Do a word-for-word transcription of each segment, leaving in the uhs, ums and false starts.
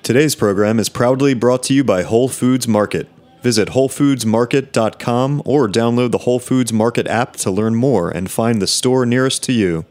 Today's program is proudly brought to you by Whole Foods Market. Visit whole foods market dot com or download the Whole Foods Market app to learn more and find the store nearest to you.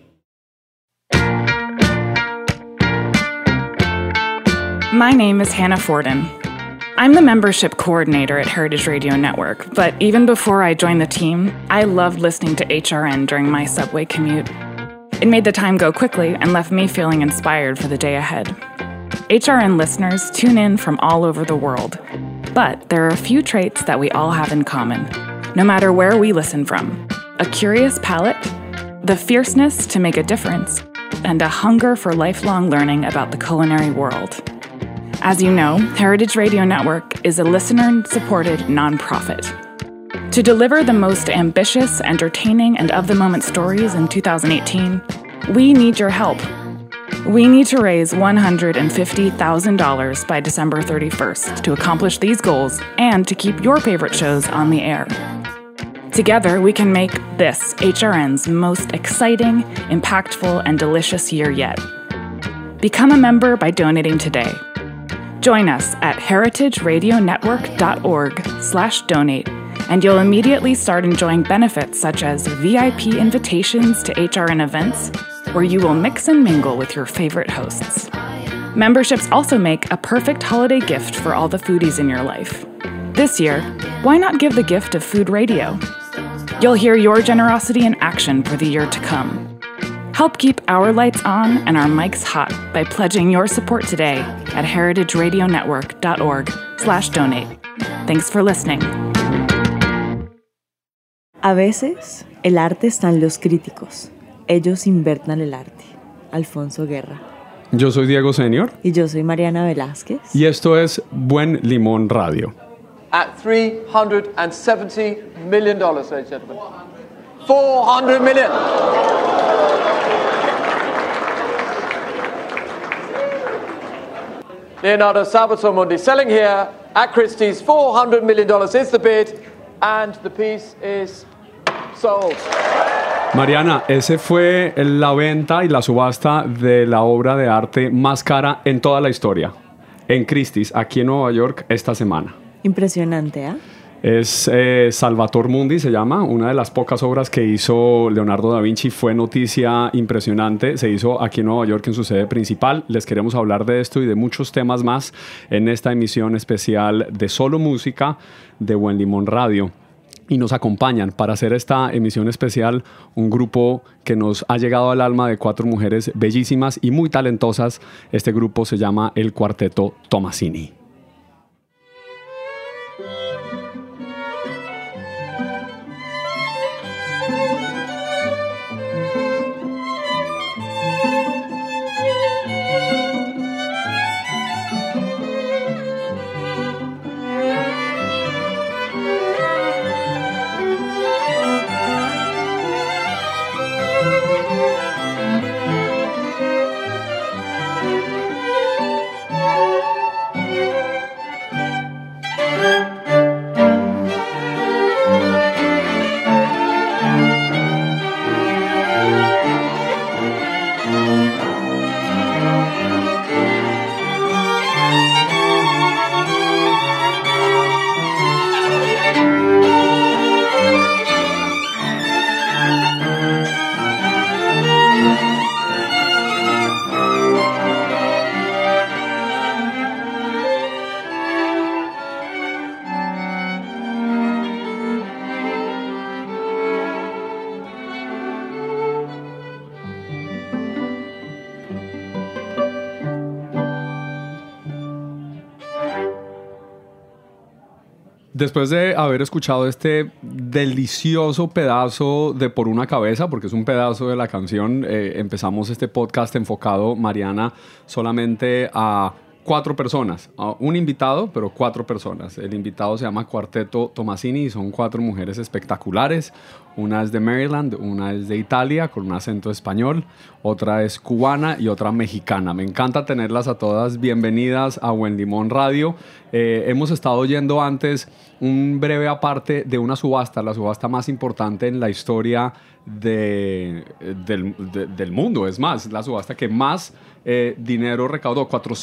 My name is Hannah Forden. I'm the membership coordinator at Heritage Radio Network, but even before I joined the team, I loved listening to H R N during my subway commute. It made the time go quickly and left me feeling inspired for the day ahead. H R N listeners tune in from all over the world, but there are a few traits that we all have in common, no matter where we listen from. A curious palate, the fierceness to make a difference, and a hunger for lifelong learning about the culinary world. As you know, Heritage Radio Network is a listener-supported nonprofit. To deliver the most ambitious, entertaining, and of-the-moment stories in two thousand eighteen, we need your help. We need to raise one hundred fifty thousand dollars by December thirty-first to accomplish these goals and to keep your favorite shows on the air. Together, we can make this H R N's most exciting, impactful, and delicious year yet. Become a member by donating today. Join us at heritage radio network dot org slash donate, and you'll immediately start enjoying benefits such as V I P invitations to H R N events, where you will mix and mingle with your favorite hosts. Memberships also make a perfect holiday gift for all the foodies in your life. This year, why not give the gift of food radio? You'll hear your generosity in action for the year to come. Help keep our lights on and our mics hot by pledging your support today at heritage radio network dot org slash donate. Thanks for listening. A veces, el arte está en los críticos. Ellos inventan el arte. Alfonso Guerra. Yo soy Diego Senior. Y yo soy Mariana Velázquez. Y esto es Buen Limón Radio. At three hundred seventy million dollars, ladies and gentlemen. four hundred million. Leonardo Salvatore Mundi selling here at Christie's. four hundred million dollars is the bid, and the piece is sold. Mariana, ese fue la venta y la subasta de la obra de arte más cara en toda la historia, en Christie's, aquí en Nueva York, esta semana. Impresionante, ¿eh? Es eh, Salvator Mundi, se llama, una de las pocas obras que hizo Leonardo da Vinci. Fue noticia impresionante, se hizo aquí en Nueva York en su sede principal. Les queremos hablar de esto y de muchos temas más en esta emisión especial de Solo Música de Buen Limón Radio. Y nos acompañan para hacer esta emisión especial un grupo que nos ha llegado al alma de cuatro mujeres bellísimas y muy talentosas. Este grupo se llama el Cuarteto Tomasini. Después de haber escuchado este delicioso pedazo de Por una cabeza, porque es un pedazo de la canción, eh, empezamos este podcast enfocado, Mariana, solamente a cuatro personas. Uh, un invitado, pero cuatro personas. El invitado se llama Cuarteto Tomasini y son cuatro mujeres espectaculares. Una es de Maryland, una es de Italia con un acento español, otra es cubana y otra mexicana. Me encanta tenerlas a todas. Bienvenidas a Buen Limón Radio. Eh, hemos estado oyendo antes un breve aparte de una subasta, la subasta más importante en la historia de, del, de, del mundo. Es más, la subasta que más eh, dinero recaudó, cuatrocientos cincuenta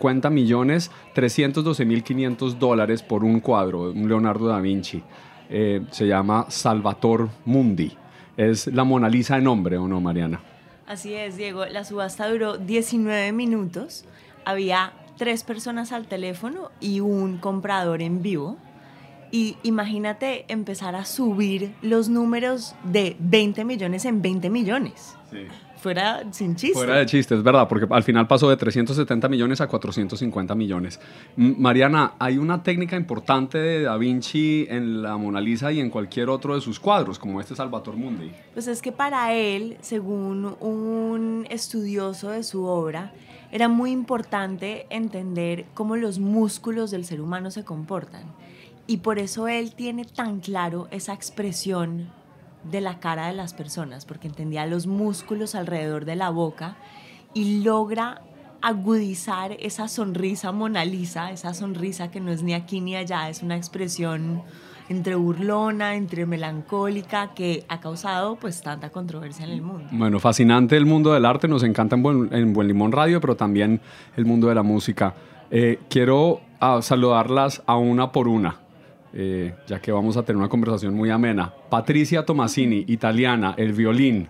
cincuenta millones, trescientos doce mil quinientos dólares por un cuadro, un Leonardo da Vinci. Eh, se llama Salvator Mundi. Es la Mona Lisa en hombre, ¿o no, Mariana? Así es, Diego. La subasta duró diecinueve minutos. Había tres personas al teléfono y un comprador en vivo. Y imagínate empezar a subir los números de veinte millones en veinte millones. Sí. Fuera sin chiste. Fuera de chiste, es verdad, porque al final pasó de trescientos setenta millones a cuatrocientos cincuenta millones. M- Mariana, hay una técnica importante de Da Vinci en la Mona Lisa y en cualquier otro de sus cuadros, como este Salvator Mundi. Pues es que para él, según un estudioso de su obra, era muy importante entender cómo los músculos del ser humano se comportan. Y por eso él tiene tan claro esa expresión de la cara de las personas, porque entendía los músculos alrededor de la boca y logra agudizar esa sonrisa Mona Lisa, esa sonrisa que no es ni aquí ni allá, es una expresión entre burlona, entre melancólica, que ha causado pues tanta controversia en el mundo. Bueno, fascinante el mundo del arte, nos encanta en Buen, en Buen Limón Radio, pero también el mundo de la música. Eh, quiero uh, saludarlas a una por una. Eh, ya que vamos a tener una conversación muy amena. Patricia Tomasini, italiana, el violín,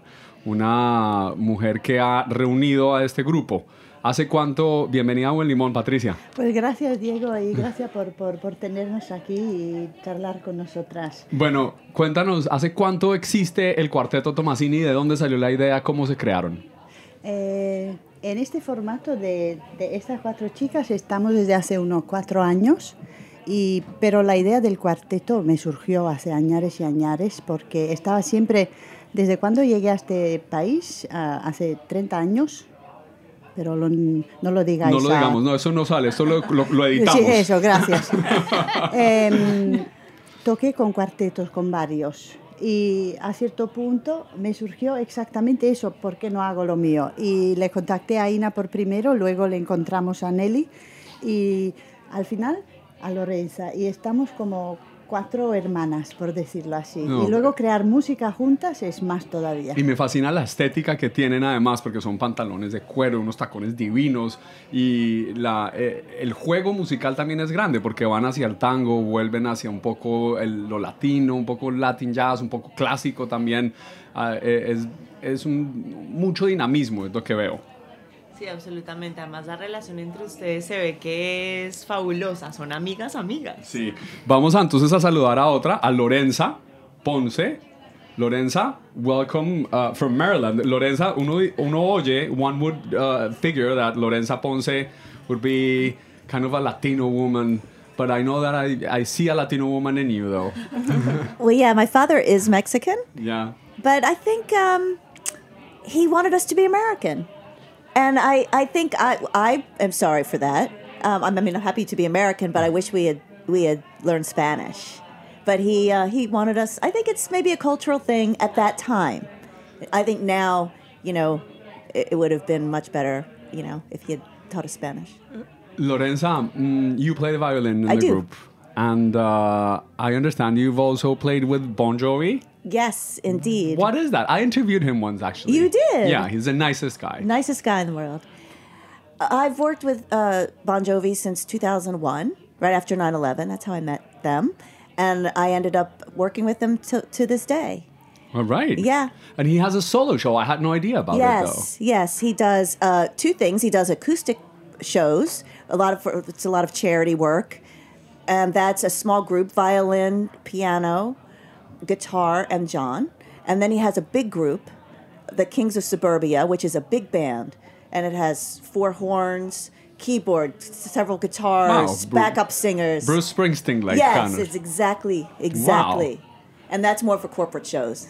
una mujer que ha reunido a este grupo. ¿Hace cuánto? Bienvenida a Buen Limón, Patricia. Pues gracias, Diego, y gracias por, por, por tenernos aquí y charlar con nosotras. Bueno, cuéntanos, ¿hace cuánto existe el Cuarteto Tomasini? ¿De dónde salió la idea? ¿Cómo se crearon? Eh, en este formato de, de estas cuatro chicas estamos desde hace unos cuatro años. Y, pero la idea del cuarteto me surgió hace años y años porque estaba siempre, desde cuando llegué a este país, uh, hace treinta años, pero lo, no lo digáis. No lo a... digamos, no, eso no sale, eso lo, lo, lo editamos. Sí, eso, gracias. eh, toqué con cuartetos, con varios, y a cierto punto me surgió exactamente eso, ¿por qué no hago lo mío? Y le contacté a Ina por primero, luego le encontramos a Nelly, y al final a Lorenza, y estamos como cuatro hermanas, por decirlo así. No. Y luego crear música juntas es más todavía. Y me fascina la estética que tienen además, porque son pantalones de cuero, unos tacones divinos, y la, eh, el juego musical también es grande, porque van hacia el tango, vuelven hacia un poco el, lo latino, un poco latin jazz, un poco clásico también. Uh, es es un, mucho dinamismo, es lo que veo. Sí, absolutamente. Además, la relación entre ustedes se ve que es fabulosa. Son amigas, amigas. Sí. Vamos a, entonces a saludar a otra, a Lorenza Ponce. Lorenza, welcome uh, from Maryland. Lorenza, uno, uno oye, one would uh, figure that Lorenza Ponce would be kind of a Latino woman. But I know that I, I see a Latino woman in you, though. Well, yeah, my father is Mexican. Yeah. But I think um, he wanted us to be American. And I, I think I, I am sorry for that. Um, I mean, I'm happy to be American, but I wish we had we had learned Spanish. But he uh, he wanted us. I think it's maybe a cultural thing at that time. I think now, you know, it, it would have been much better, you know, if he had taught us Spanish. Lorenza, mm, you play the violin in I the do. group, and uh, I understand you've also played with Bon Jovi. Yes, indeed. What is that? I interviewed him once, actually. You did? Yeah, he's the nicest guy. Nicest guy in the world. I've worked with uh, Bon Jovi since two thousand one, right after nine eleven. That's how I met them. And I ended up working with them to, to this day. All right. Yeah. And he has a solo show. I had no idea about yes, it, though. Yes, he does uh, two things. He does acoustic shows, a lot of it's a lot of charity work. And that's a small group, violin, piano, guitar, and John. And then he has a big group, the Kings of Suburbia, which is a big band. And it has four horns, keyboard, several guitars, wow. backup singers. Bruce Springsteen, like yes, kind of. it's exactly, exactly. Wow. And that's more for corporate shows.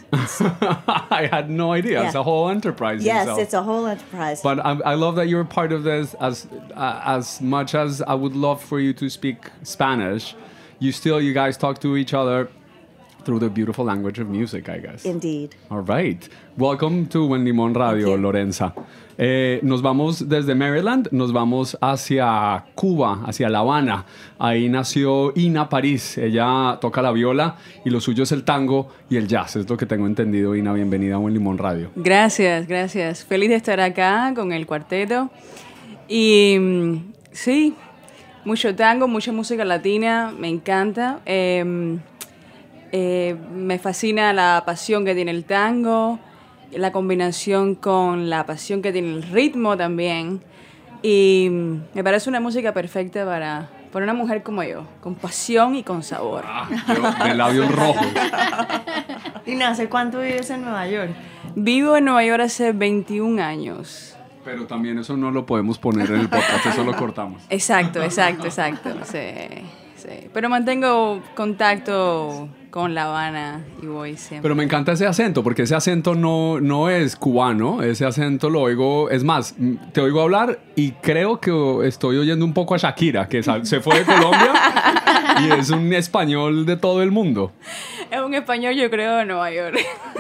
I had no idea. Yeah. It's a whole enterprise. Yes, itself. it's a whole enterprise. But I, I love that you're part of this. As uh, as much as I would love for you to speak Spanish, you still, you guys talk to each other through the beautiful language of music, I guess. Indeed. All right. Welcome to Buen Limón Radio, Lorenza. Eh, nos vamos desde Maryland, nos vamos hacia Cuba, hacia La Habana. Ahí nació Ina París. Ella toca la viola y lo suyo es el tango y el jazz. Es lo que tengo entendido. Ina, bienvenida a Buen Limón Radio. Gracias, gracias. Feliz de estar acá con el cuarteto. Y Sí, mucho tango, mucha música latina, me encanta. Eh, eh, me fascina la pasión que tiene el tango, la combinación con la pasión que tiene el ritmo también. Y me parece una música perfecta para, para una mujer como yo, con pasión y con sabor. Ah, yo, de labios rojos. Ina, ¿hace cuánto vives en Nueva York? Vivo en Nueva York hace veintiún años. Pero también eso no lo podemos poner en el podcast, eso lo cortamos. Exacto, exacto, exacto. Sí, sí. Pero mantengo contacto con La Habana y voy siempre. Pero me encanta ese acento, porque ese acento no, no es cubano, ese acento lo oigo, es más, te oigo hablar y creo que estoy oyendo un poco a Shakira, que se fue de Colombia y es un español de todo el mundo. Es un español, yo creo, de Nueva York.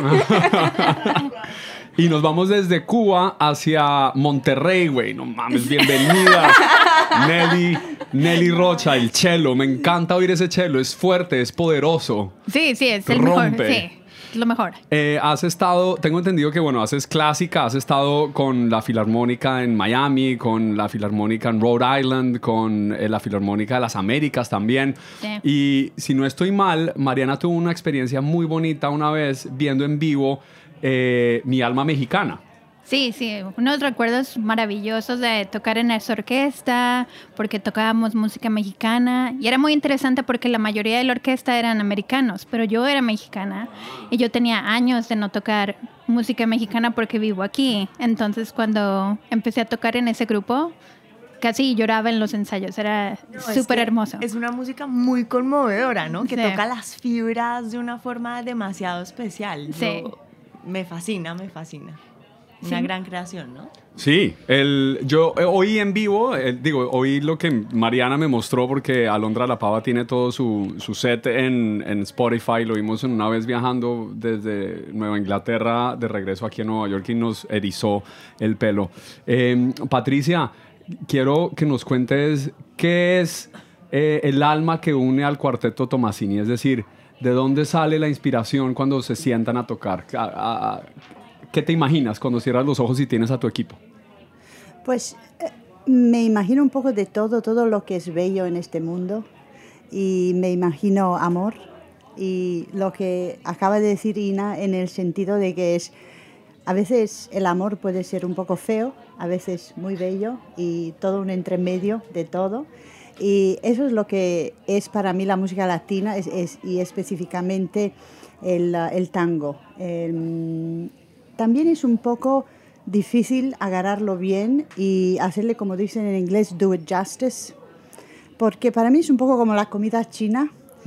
Y nos vamos desde Cuba hacia Monterrey, güey. No mames, bienvenida. Nelly, Nelly Rocha, el cello. Me encanta oír ese cello. Es fuerte, es poderoso. Sí, sí, es el Rompe. mejor. Sí, es lo mejor. Eh, has estado, tengo entendido que, bueno, haces clásica. Has estado con la Filarmónica en Miami, con la Filarmónica en Rhode Island, con eh, la Filarmónica de las Américas también. Sí. Y si no estoy mal, Mariana tuvo una experiencia muy bonita una vez viendo en vivo Eh, Mi Alma Mexicana. Sí, sí, unos recuerdos maravillosos de tocar en esa orquesta, porque tocábamos música mexicana y era muy interesante porque la mayoría de la orquesta eran americanos, pero yo era mexicana y yo tenía años de no tocar música mexicana porque vivo aquí. Entonces cuando empecé a tocar en ese grupo, casi lloraba en los ensayos, era No, súper es que hermoso. Es una música muy conmovedora, ¿no? Que Sí. toca las fibras de una forma demasiado especial. Sí. Yo- me fascina, me fascina. Una Sí. gran creación, ¿no? Sí, el, yo eh, oí en vivo, eh, digo, oí lo que Mariana me mostró porque Alondra La Pava tiene todo su, su set en, en Spotify. Lo vimos una vez viajando desde Nueva Inglaterra de regreso aquí a Nueva York y nos erizó el pelo. Eh, Patricia, quiero que nos cuentes qué es eh, el alma que une al Cuarteto Tomasini, es decir, ¿de dónde sale la inspiración cuando se sientan a tocar? ¿A, a, a, ¿Qué te imaginas cuando cierras los ojos y tienes a tu equipo? Pues eh, me imagino un poco de todo, todo lo que es bello en este mundo. Y me imagino amor. Y lo que acaba de decir Ina en el sentido de que es, a veces el amor puede ser un poco feo, a veces muy bello y todo un entremedio de todo. Y eso es lo que es para mí la música latina es, es, y específicamente el, el tango. Eh, también es un poco difícil agarrarlo bien y hacerle, como dicen en inglés, do it justice, porque para mí es un poco como la comida china,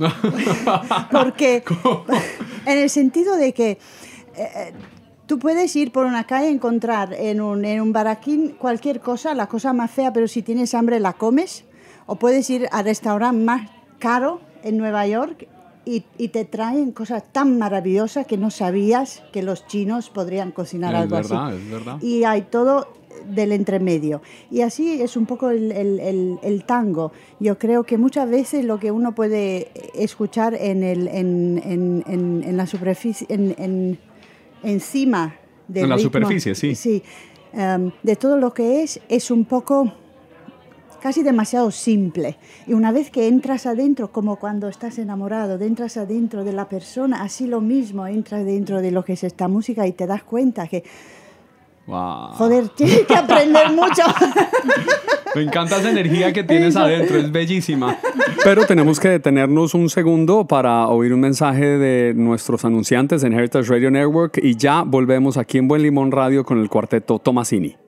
porque en el sentido de que eh, tú puedes ir por una calle y encontrar en un, en un baraquín cualquier cosa, la cosa más fea, pero si tienes hambre la comes. O puedes ir al restaurante más caro en Nueva York y, y te traen cosas tan maravillosas que no sabías que los chinos podrían cocinar es algo verdad, así. Es verdad. Y hay todo del entremedio. Y así es un poco el, el, el, el tango. Yo creo que muchas veces lo que uno puede escuchar en, el, en, en, en, en la superficie, en, en, encima del En la ritmo, superficie, sí. Sí, um, de todo lo que es, es un poco casi demasiado simple. Y una vez que entras adentro, como cuando estás enamorado, entras adentro de la persona, así lo mismo, entras dentro de lo que es esta música y te das cuenta que, wow. joder, tienes que aprender mucho. Me encanta esa energía que tienes adentro, es bellísima. Pero tenemos que detenernos un segundo para oír un mensaje de nuestros anunciantes en Heritage Radio Network y ya volvemos aquí en Buen Limón Radio con el Cuarteto Tomasini.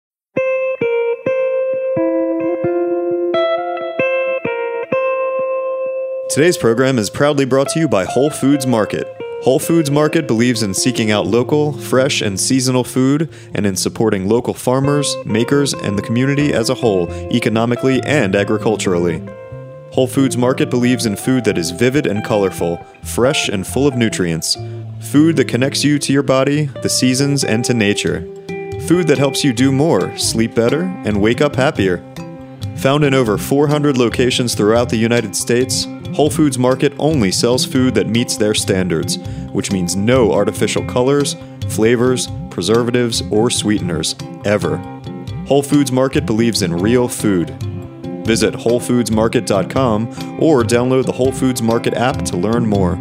Today's program is proudly brought to you by Whole Foods Market. Whole Foods Market believes in seeking out local, fresh, and seasonal food and in supporting local farmers, makers, and the community as a whole, economically and agriculturally. Whole Foods Market believes in food that is vivid and colorful, fresh and full of nutrients. Food that connects you to your body, the seasons, and to nature. Food that helps you do more, sleep better, and wake up happier. Found in over four hundred locations throughout the United States, Whole Foods Market only sells food that meets their standards, which means no artificial colors, flavors, preservatives, or sweeteners, ever. Whole Foods Market believes in real food. Visit whole foods market dot com or download the Whole Foods Market app to learn more.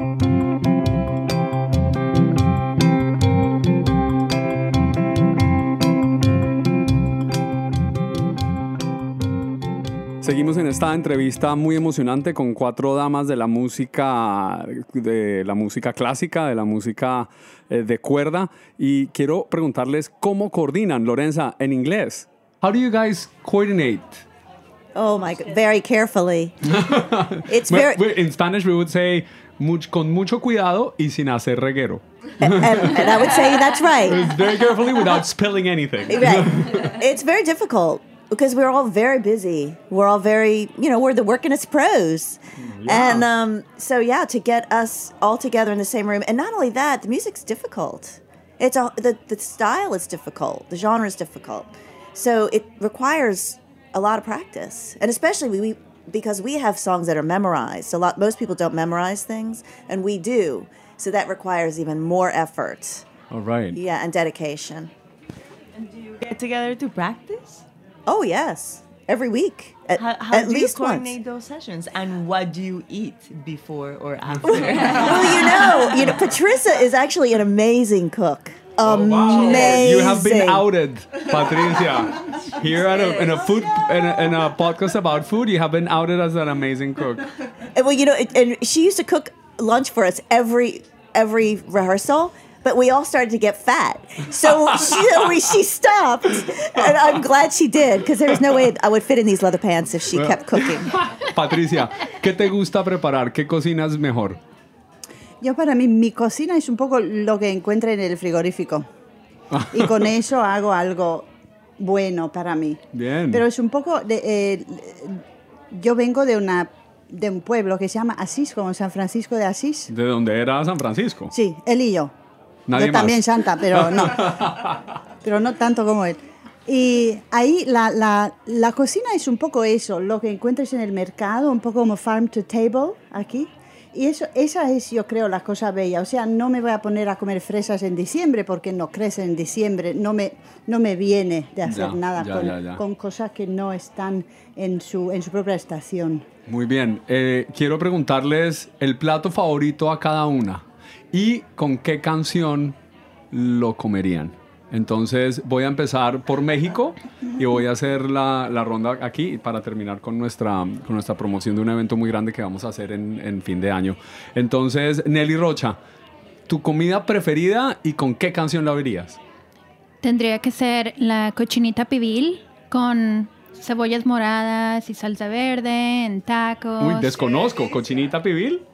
Seguimos en esta entrevista muy emocionante con cuatro damas de la música, de la música clásica, de la música eh, de cuerda, y quiero preguntarles cómo coordinan. Lorenza, en inglés, how do you guys coordinate? Oh my God, very carefully. It's very. In Spanish we would say much, con mucho cuidado y sin hacer reguero. and, and, and I would say that's right. It's very carefully without spilling anything. Right. It's very difficult. Because we're all very busy. We're all very, you know, we're the working as pros. Yeah. And um, so, yeah, to get us all together in the same room. And not only that, the music's difficult. It's a, the, the style is difficult. The genre is difficult. So it requires a lot of practice. And especially we, we because we have songs that are memorized. A lot, most people don't memorize things, and we do. So that requires even more effort. All right. Yeah, and dedication. And do you get together to practice? Oh, yes. Every week. At, how how at do least you coordinate once. those sessions? And what do you eat before or after? Well, you know, you know, Patricia is actually an amazing cook. Oh, wow. Amazing. You have been outed, Patricia. Here at a, in a food in a, in a podcast about food, you have been outed as an amazing cook. And, well, you know, and she used to cook lunch for us every every rehearsal. But we all started to get fat. So she, she stopped. And I'm glad she did, because there was no way I would fit in these leather pants if she well, kept cooking. Patricia, ¿qué te gusta preparar? ¿Qué cocinas mejor? Yo, para mí, mi cocina es un poco lo que encuentre en el frigorífico. Y con eso hago algo bueno para mí. Bien. Pero es un poco... De, eh, yo vengo de una... de un pueblo que se llama Asís, como San Francisco de Asís. ¿De dónde era San Francisco? Sí, él y yo. Nadie yo más. También santa, pero no. Pero no tanto como él. Y ahí la, la, la cocina es un poco eso, lo que encuentres en el mercado, un poco como farm to table aquí. Y eso, esa es, yo creo, la cosa bella. O sea, no me voy a poner a comer fresas en diciembre porque no crecen en diciembre. No me, no me viene de hacer ya, nada ya, con, ya, ya. con cosas que no están en su, en su propia estación. Muy bien. Eh, quiero preguntarles el plato favorito a cada una. ¿Y con qué canción lo comerían? Entonces voy a empezar por México y voy a hacer la, la ronda aquí para terminar con nuestra, con nuestra promoción de un evento muy grande que vamos a hacer en, en fin de año. Entonces, Nelly Rocha, ¿tu comida preferida y con qué canción la verías? Tendría que ser la cochinita pibil con cebollas moradas y salsa verde en tacos. Uy, desconozco. ¿Cochinita pibil?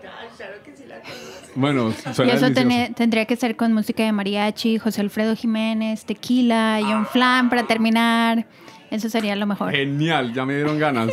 Bueno, suena y eso delicioso. ten, tendría que ser con música de mariachi, José Alfredo Jiménez, tequila y un flan para terminar. Eso sería lo mejor. Genial, ya me dieron ganas.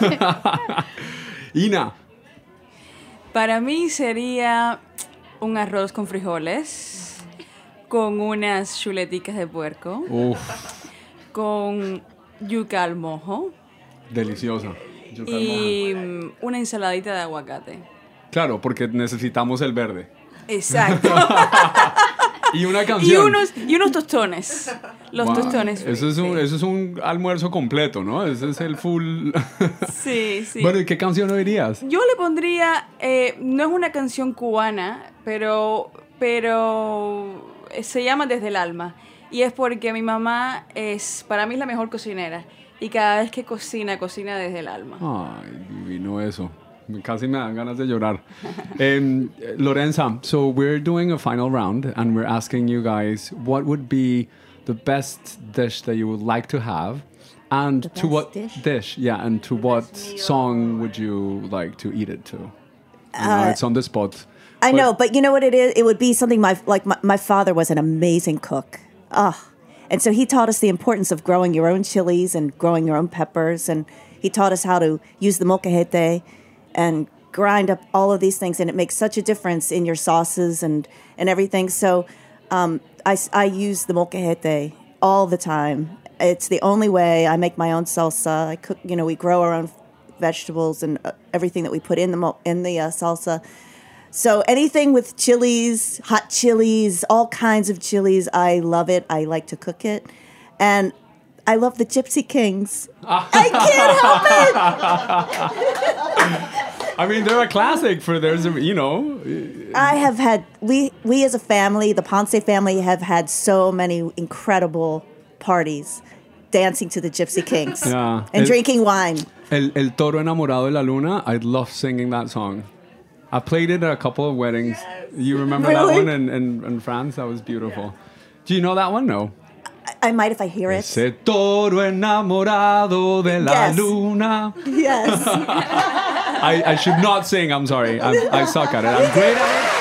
Ina. Para mí sería un arroz con frijoles, con unas chuleticas de puerco, Uf. con yuca al mojo. Deliciosa. Yuca y al mojo. Una ensaladita de aguacate. Claro, porque necesitamos el verde. Exacto. Y una canción. Y unos, y unos tostones. Los wow. tostones. Eso es, un, eso es un almuerzo completo, ¿no? Ese es el full. Sí, sí. Bueno, ¿y qué canción oirías? Yo le pondría, eh, no es una canción cubana, pero, pero se llama Desde el Alma. Y es porque mi mamá es, para mí es la mejor cocinera. Y cada vez que cocina, cocina desde el alma. Ay, divino eso. Casi me dan ganas de llorar. um, Lorenza, so we're doing a final round and we're asking you guys what would be the best dish that you would like to have and the to what dish? dish, yeah, and to what song would you like to eat it to? You uh, know, it's on the spot. I but know, but you know what it is? It would be something my, like my, my father was an amazing cook. Oh, and so he taught us the importance of growing your own chilies and growing your own peppers. And he taught us how to use the molcajete and grind up all of these things, and it makes such a difference in your sauces and, and everything. So um, I, I use the molcajete all the time. It's the only way. I make my own salsa. I cook, you know, we grow our own vegetables and uh, everything that we put in the mo- in the uh, salsa. So anything with chilies, hot chilies, all kinds of chilies, I love it. I like to cook it. And I love the Gypsy Kings. I can't help I mean, they're a classic for there's, a, you know. it. I have had, we, we as a family, the Ponce family, have had so many incredible parties dancing to the Gypsy Kings Yeah. and El- drinking wine. El, El Toro Enamorado de la Luna, I love singing that song. I played it at a couple of weddings. You remember Really? that one in, in, in France? That was beautiful. Do you know that one? No. I might if I hear it. Ese toro enamorado de la Yes. luna. Yes. I, I should not sing. I'm sorry. I'm, I suck at it. I'm great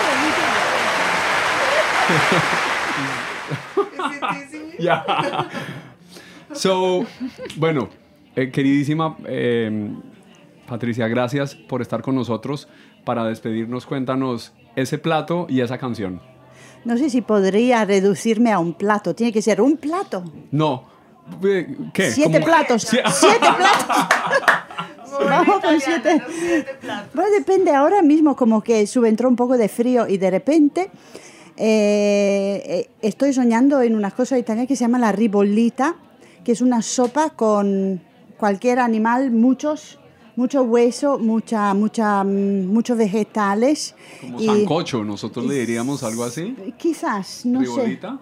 at it. Yeah. So, bueno, eh, queridísima eh, Patricia, gracias por estar con nosotros. Para despedirnos, cuéntanos ese plato y esa canción. No sé si podría reducirme a un plato. Tiene que ser un plato. No. Eh, ¿Qué? Siete ¿Cómo? platos. Sie- Siete platos. Vamos con siete. Bueno, depende. Ahora mismo como que subentró un poco de frío y de repente eh, eh, estoy soñando en una cosa italiana que se llama la ribollita, que es una sopa con cualquier animal, muchos, mucho hueso, mucha, mucha, mm, muchos vegetales. Como y sancocho, nosotros le diríamos algo así. quizás, no sé. Ribolita.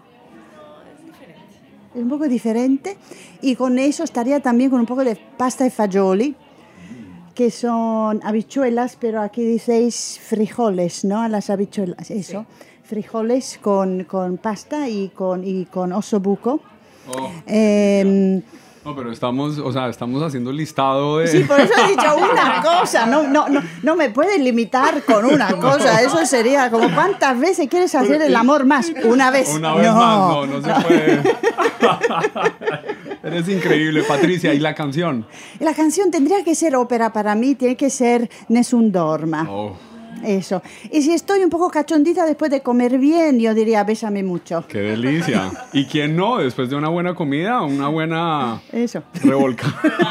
Es un poco diferente. Y con eso estaría también con un poco de pasta de fagioli, que son habichuelas, pero aquí diceis frijoles, ¿no? A las habichuelas, eso. Frijoles con, con pasta y con, y con osobuco. Oh. Eh, No, pero estamos, o sea, estamos haciendo el listado de... sí, por eso he dicho una cosa. No, no, no, no me puedes limitar con una cosa. Eso sería como ¿cuántas veces quieres hacer el amor más? Una vez. Una vez no. más, no, no se puede. Eres increíble, Patricia. ¿Y la canción? La canción tendría que ser ópera para mí, tiene que ser Nessun Dorma. Oh, Eso. Y si estoy un poco cachondita después de comer bien, yo diría bésame mucho. qué delicia. ¿Y quién no? Después de una buena comida, una buena Eso. revolca.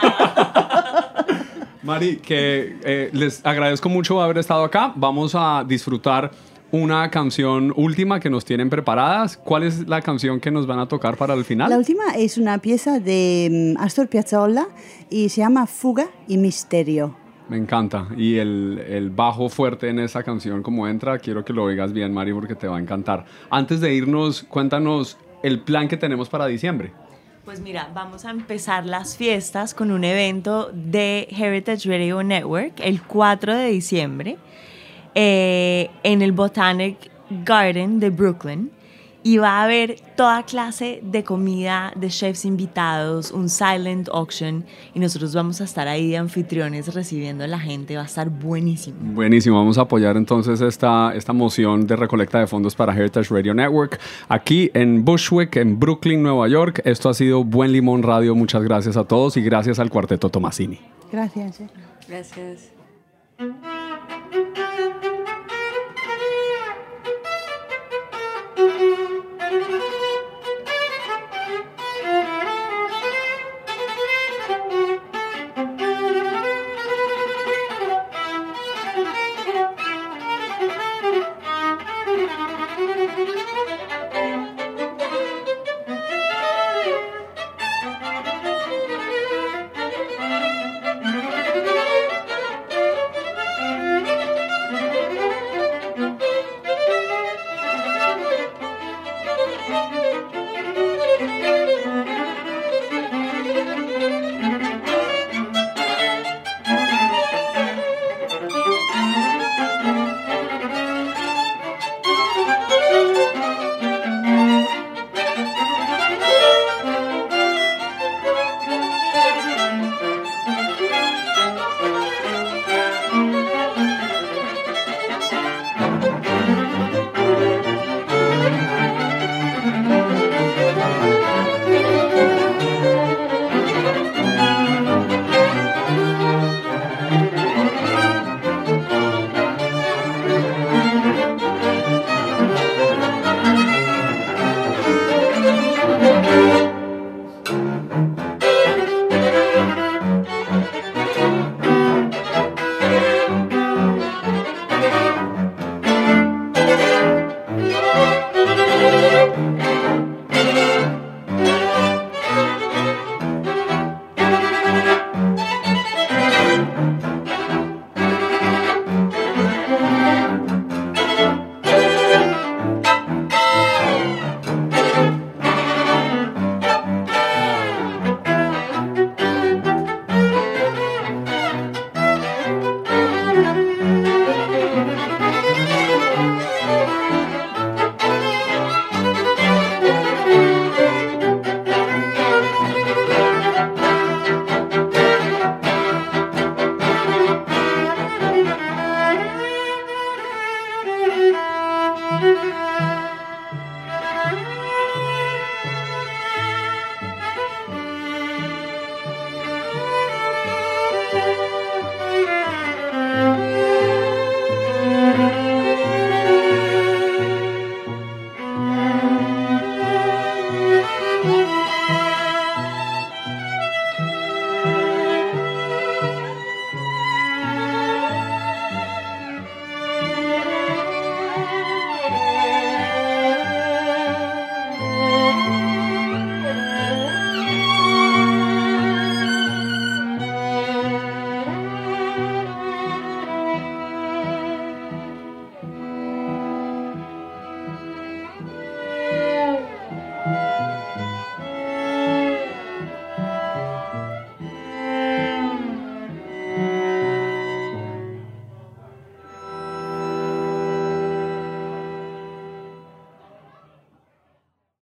Mari, que eh, les agradezco mucho haber estado acá. Vamos a disfrutar una canción última que nos tienen preparadas. ¿Cuál es la canción que nos van a tocar para el final? La última es una pieza de mm, Astor Piazzolla y se llama Fuga y Misterio. Me encanta. Y el, el bajo fuerte en esa canción, como entra, quiero que lo oigas bien, Mari, porque te va a encantar. Antes de irnos, cuéntanos el plan que tenemos para diciembre. Pues mira, vamos a empezar las fiestas con un evento de Heritage Radio Network el cuatro de diciembre eh, en el Botanic Garden de Brooklyn. Y va a haber toda clase de comida, de chefs invitados, un silent auction. Y nosotros vamos a estar ahí de anfitriones recibiendo a la gente. Va a estar buenísimo. Buenísimo, vamos a apoyar entonces esta, esta moción de recolecta de fondos para Heritage Radio Network aquí en Bushwick, en Brooklyn, Nueva York. Esto ha sido Buen Limón Radio. Muchas gracias a todos y gracias al Cuarteto Tomasini. Gracias. eh. Gracias.